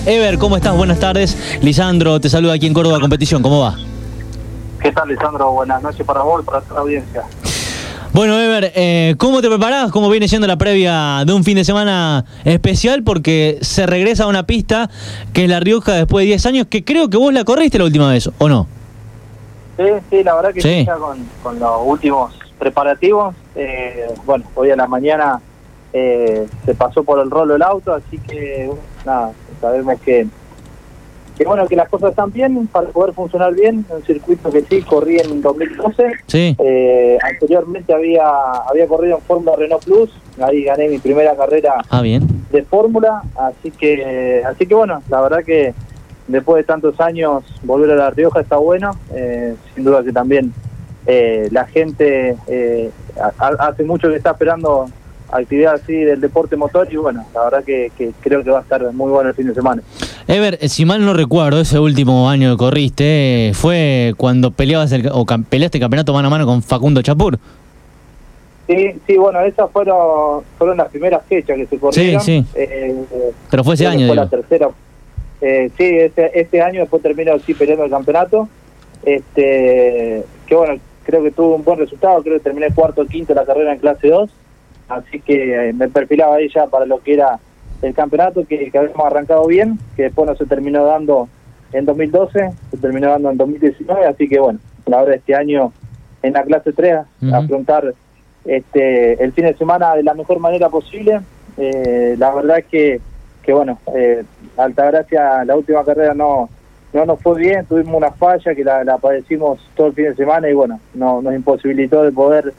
Ever, ¿cómo estás? Buenas tardes. Lisandro te saluda aquí en Córdoba Competición. ¿Cómo va? ¿Qué tal, Lisandro? Buenas noches para vos y para toda la audiencia. Bueno, Ever, ¿cómo te preparás? ¿Cómo viene siendo la previa de un fin de semana especial? Porque se regresa a una pista que es La Rioja después de 10 años, que creo que vos la corriste la última vez, ¿o no? Sí, la verdad que sí. Ya con los últimos preparativos. Bueno, hoy a la mañana se pasó por el rolo el auto, así que nada, sabemos que bueno, que las cosas están bien para poder funcionar bien. Un circuito que sí, corrí en 2012. Sí. Anteriormente había corrido en Fórmula Renault Plus, ahí gané mi primera carrera Bien. de Fórmula, así que bueno, la verdad que después de tantos años volver a La Rioja está bueno. Sin duda que también la gente hace mucho que está esperando actividad así del deporte motor y bueno, la verdad que creo que va a estar muy bueno el fin de semana. Ever, si mal no recuerdo, ese último año que corriste fue cuando peleaste el campeonato mano a mano con Facundo Chapur. Sí, bueno, esas fueron las primeras fechas que se corrieron. Sí. Pero fue ese año, fue digo. la tercera. Sí, este año después terminó sí peleando el campeonato. Que bueno, creo que tuvo un buen resultado, creo que terminé cuarto o quinto la carrera en clase 2. Así que me perfilaba ahí ya para lo que era el campeonato, que habíamos arrancado bien, que después no se terminó dando en 2012, se terminó dando en 2019, así que bueno, ahora este año en la clase 3, afrontar el fin de semana de la mejor manera posible. La verdad es que bueno, Altagracia, la última carrera no nos fue bien, tuvimos una falla que la padecimos todo el fin de semana y bueno, nos imposibilitó de poder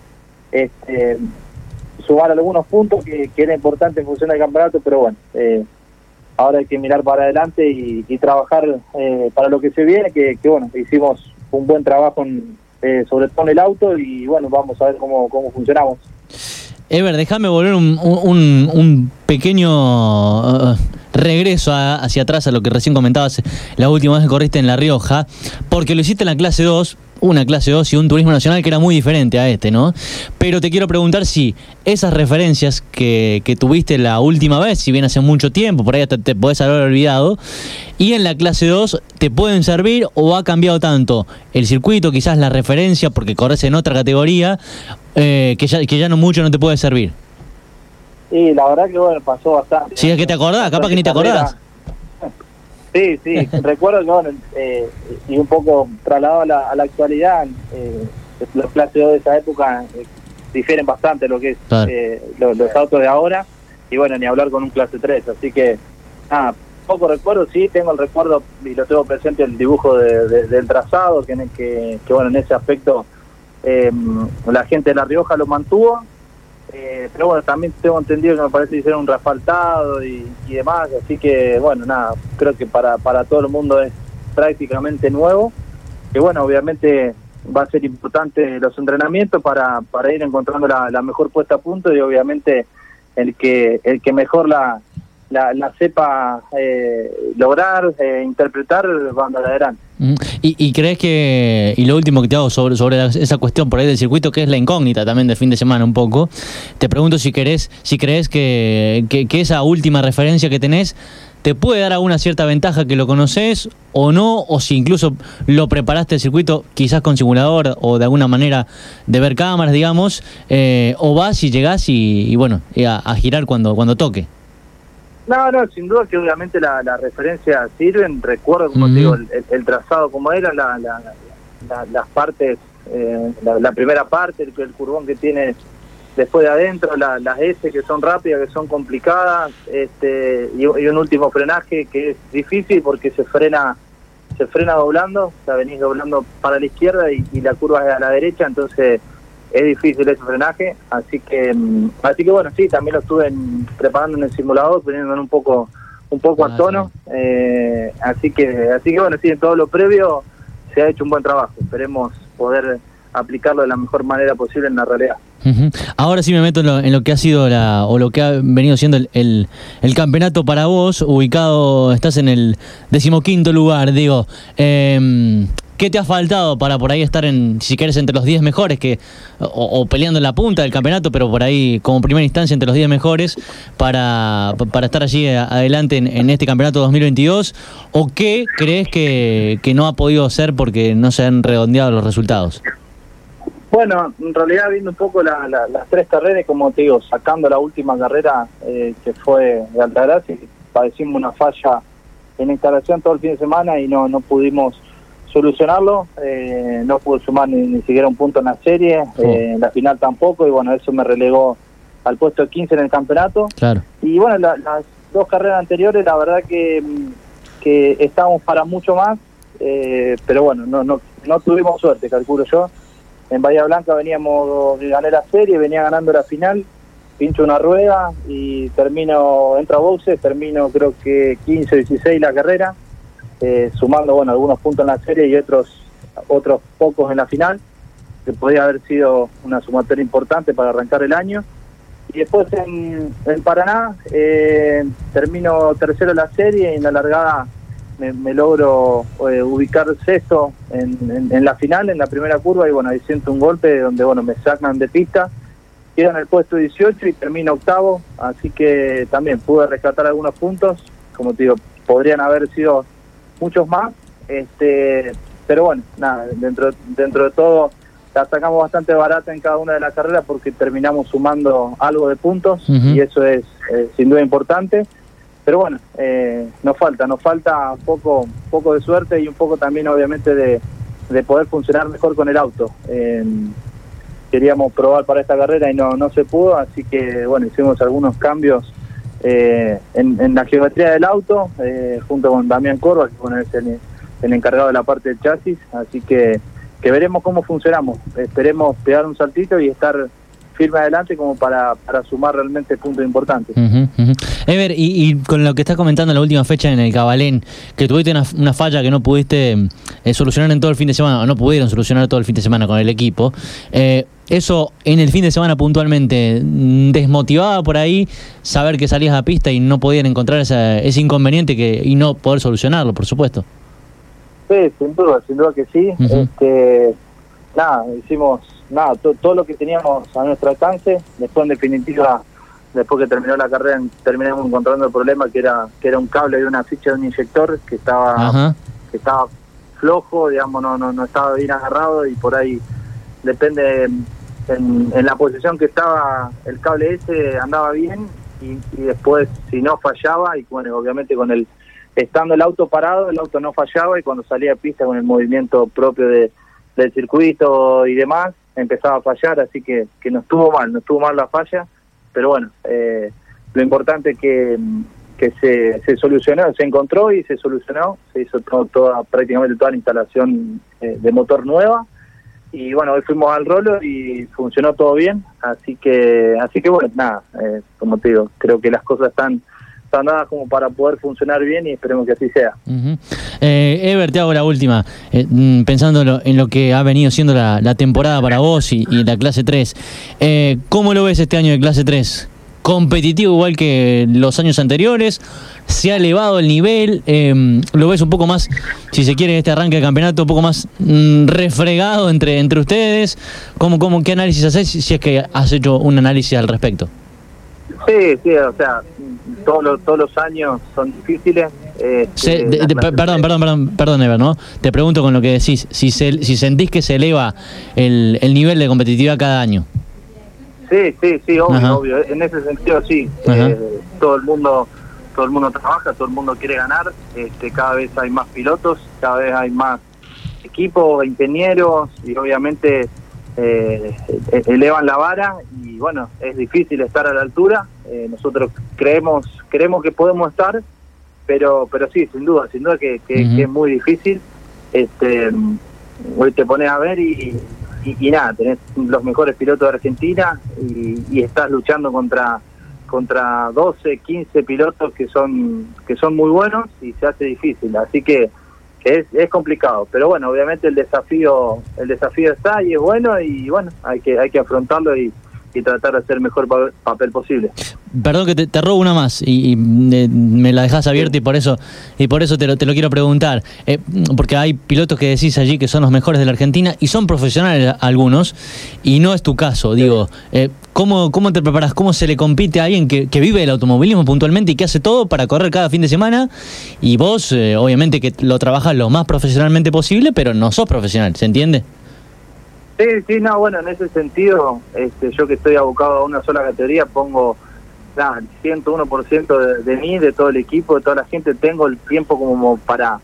sumar algunos puntos que era importante en función del campeonato, pero bueno, ahora hay que mirar para adelante y trabajar para lo que se viene, que bueno, hicimos un buen trabajo sobre todo en el auto y bueno, vamos a ver cómo funcionamos. Ever, déjame volver un pequeño regreso hacia atrás a lo que recién comentabas la última vez que corriste en La Rioja, porque lo hiciste en la clase 2, una clase 2 y un turismo nacional que era muy diferente a ¿no? Pero te quiero preguntar si esas referencias que tuviste la última vez, si bien hace mucho tiempo, por ahí hasta te podés haber olvidado, y en la clase 2 te pueden servir o ha cambiado tanto el circuito, quizás la referencia, porque corres en otra categoría, que ya no mucho no te puede servir. Sí, la verdad que bueno, pasó bastante. Si es que te acordás, capaz que ni te acordás. Sí, recuerdo que bueno, y un poco trasladado a la actualidad, los clases 2 de esa época difieren bastante lo que es los autos de ahora, y bueno, ni hablar con un clase 3, así que poco recuerdo, sí, tengo el recuerdo y lo tengo presente el dibujo del trazado, que bueno, en ese aspecto la gente de La Rioja lo mantuvo. Pero bueno, también tengo entendido que me parece que hicieron un refaltado y demás, así que bueno, nada, creo que para todo el mundo es prácticamente nuevo, que bueno, obviamente va a ser importante los entrenamientos para ir encontrando la mejor puesta a punto y obviamente el que mejor la sepa lograr, interpretar, van adelante. ¿Y crees que, y lo último que te hago sobre esa cuestión por ahí del circuito, que es la incógnita también del fin de semana un poco, te pregunto si crees que esa última referencia que tenés te puede dar alguna cierta ventaja, que lo conoces o no, o si incluso lo preparaste el circuito quizás con simulador o de alguna manera de ver cámaras, digamos, o vas y llegás y bueno, a girar cuando toque. No, sin duda que obviamente las referencias sirven. Recuerdo, como te digo, el trazado como era, las partes, la primera parte, el curvón que tiene después de adentro, las S que son rápidas, que son complicadas, y un último frenaje que es difícil porque se frena doblando, o sea, venís doblando para la izquierda y la curva es a la derecha, entonces es difícil ese frenaje, así que bueno, sí, también lo estuve preparando en el simulador, poniéndolo un poco a tono, así que bueno, sí, en todo lo previo se ha hecho un buen trabajo, esperemos poder aplicarlo de la mejor manera posible en la realidad. Ahora sí me meto en lo que ha sido o lo que ha venido siendo el campeonato para vos, ubicado, estás en el 15º lugar, digo, ¿qué ¿qué te ha faltado para por ahí estar si quieres, entre los 10 mejores, o peleando en la punta del campeonato, pero por ahí como primera instancia entre los 10 mejores para estar allí adelante en este campeonato 2022? ¿O qué crees que no ha podido ser porque no se han redondeado los resultados? Bueno, en realidad viendo un poco las 3 carreras, como te digo, sacando la última carrera que fue de Altagracia, padecimos una falla en instalación todo el fin de semana y no pudimos solucionarlo, no pude sumar ni siquiera un punto en la serie, en la final tampoco, y bueno, eso me relegó al puesto 15 en el campeonato. Claro. Y bueno, las 2 carreras anteriores, la verdad que estábamos para mucho más, pero bueno, no tuvimos suerte, calculo yo. En Bahía Blanca gané la serie, venía ganando la final, pincho una rueda y entra a boxes, termino creo que 15 o 16 la carrera, sumando bueno algunos puntos en la serie y otros pocos en la final, que podía haber sido una sumatoria importante para arrancar el año. Y después en Paraná termino tercero en la serie y en la largada me logro ubicar sexto en la final, en la primera curva, y bueno, ahí siento un golpe donde bueno me sacan de pista, quedo en el puesto 18 y termino octavo, así que también pude rescatar algunos puntos, como te digo, podrían haber sido muchos más, pero bueno, nada, dentro de todo la sacamos bastante barata en cada una de las carreras porque terminamos sumando algo de puntos, y eso es sin duda importante. Pero bueno, nos falta un poco de suerte y un poco también obviamente de poder funcionar mejor con el auto. Queríamos probar para esta carrera y no se pudo, así que bueno, hicimos algunos cambios en la geometría del auto, junto con Damián Corva, que bueno, es el encargado de la parte del chasis, así que veremos cómo funcionamos. Esperemos pegar un saltito y estar firme adelante como para sumar realmente puntos importantes. Ever, y con lo que estás comentando en la última fecha en el Cabalén, que tuviste una falla que no pudiste solucionar en todo el fin de semana, o no pudieron solucionar todo el fin de semana con el equipo, eso en el fin de semana puntualmente desmotivaba por ahí saber que salías a pista y no podían encontrar ese inconveniente y no poder solucionarlo, por supuesto. Sí, sin duda que sí. Hicimos todo lo que teníamos a nuestro alcance. Después, en definitiva, después que terminó la carrera, terminamos encontrando el problema que era un cable de una ficha de un inyector que estaba flojo, digamos, no estaba bien agarrado, y por ahí depende en la posición que estaba el cable ese, andaba bien, y después si no fallaba, y bueno, obviamente estando el auto parado, el auto no fallaba, y cuando salía a pista con el movimiento propio del circuito y demás, empezaba a fallar, así que no estuvo mal la falla, pero bueno, lo importante es que se solucionó, se encontró y se solucionó, se hizo prácticamente toda la instalación de motor nueva, y bueno, hoy fuimos al rolo y funcionó todo bien, así que bueno, nada, como te digo, creo que las cosas están dadas como para poder funcionar bien, y esperemos que así sea. Ever, te hago la última, pensando en lo que ha venido siendo la temporada para vos y la clase 3, ¿cómo lo ves este año de clase 3? ¿Competitivo igual que los años anteriores? ¿Se ha elevado el nivel? ¿Lo ves un poco más, si se quiere, este arranque de campeonato un poco más refregado entre ustedes? ¿Qué análisis haces, si es que has hecho un análisis al respecto? Sí, o sea, todos los años son difíciles. Perdón, Ever, ¿no? Te pregunto con lo que decís, si sentís que se eleva el nivel de competitividad cada año. Sí, obvio. En ese sentido sí. Todo el mundo trabaja, todo el mundo quiere ganar. Cada vez hay más pilotos, cada vez hay más equipos, ingenieros, y obviamente elevan la vara, y bueno, es difícil estar a la altura. Nosotros creemos que podemos estar, pero sí, sin duda que es muy difícil. Hoy te pones a ver y nada, tenés los mejores pilotos de Argentina y estás luchando contra 12, 15 pilotos que son muy buenos, y se hace difícil, así que es complicado, pero bueno, obviamente el desafío está y es bueno, y bueno, hay que afrontarlo y tratar de hacer el mejor papel posible. Perdón que te robo una más y me la dejás abierta y por eso te lo quiero preguntar. Porque hay pilotos que decís allí que son los mejores de la Argentina y son profesionales algunos, y no es tu caso. Digo, ¿cómo te preparas? ¿Cómo se le compite a alguien que vive el automovilismo puntualmente y que hace todo para correr cada fin de semana? Y vos, obviamente que lo trabajas lo más profesionalmente posible, pero no sos profesional, ¿se entiende? Sí, no, bueno, en ese sentido, yo que estoy abocado a una sola categoría, pongo 101% de mí, de todo el equipo, de toda la gente. Tengo el tiempo como para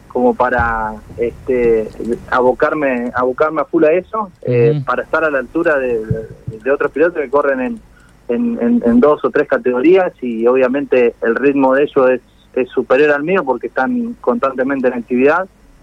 abocarme a full a eso, para estar a la altura de otros pilotos que corren en 2 o 3 categorías, y obviamente el ritmo de ellos es superior al mío porque están constantemente en actividad.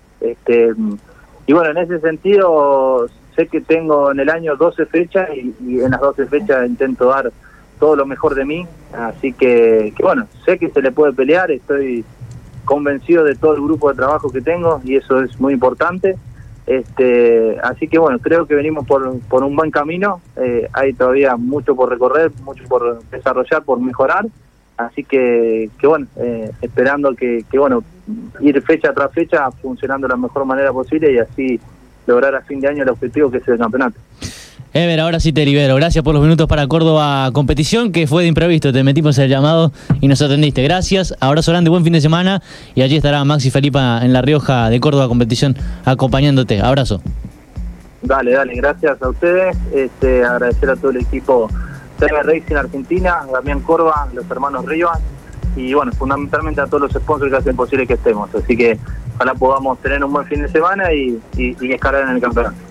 Y bueno, en ese sentido sé que tengo en el año 12 fechas y en las 12 fechas intento dar todo lo mejor de mí, así que bueno, sé que se le puede pelear, estoy convencido de todo el grupo de trabajo que tengo y eso es muy importante. Así que bueno, creo que venimos por un buen camino, hay todavía mucho por recorrer, mucho por desarrollar, por mejorar, así que bueno, esperando que bueno, ir fecha tras fecha funcionando de la mejor manera posible y así lograr a fin de año el objetivo que es el campeonato. Ever, ahora sí te libero. Gracias por los minutos para Córdoba Competición, que fue de imprevisto. Te metimos el llamado y nos atendiste. Gracias. Abrazo grande, buen fin de semana. Y allí estará Maxi Felipa en La Rioja de Córdoba Competición acompañándote. Abrazo. Dale. Gracias a ustedes. Agradecer a todo el equipo CB Racing Argentina, Damián Corva, los hermanos Rivas y bueno, fundamentalmente a todos los sponsors que hacen posible que estemos. Así que ojalá podamos tener un buen fin de semana y escalar en el campeonato.